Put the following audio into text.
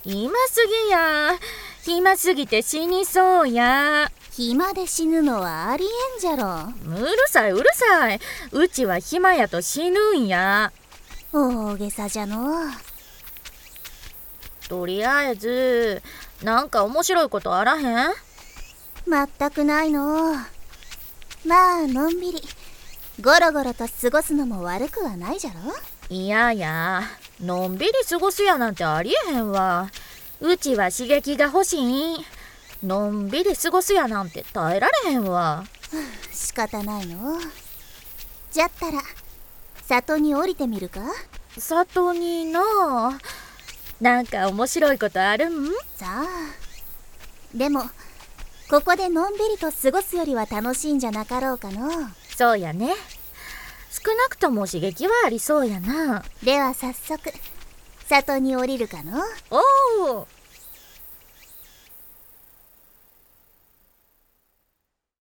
暇すぎや。暇すぎて死にそうや。 暇で死ぬのはありえんじゃろ。 うるさいうるさい。うちは暇やと死ぬんや。 大げさじゃのう。 とりあえずなんか面白いことあらへん？ 全くないのう。まあのんびりゴロゴロと過ごすのも悪くはないじゃろ。 いやや、のんびり過ごすやなんてありえへんわ。うちは刺激が欲しい。のんびり過ごすやなんて耐えられへんわ。 仕方ないの。じゃったら里に降りてみるか？ 里にな。なんか面白いことあるん？ さあ、でもここでのんびりと過ごすよりは楽しいんじゃなかろうかの。 そうやね。少なくとも刺激はありそうやな。 では早速里に降りるかの。 おお。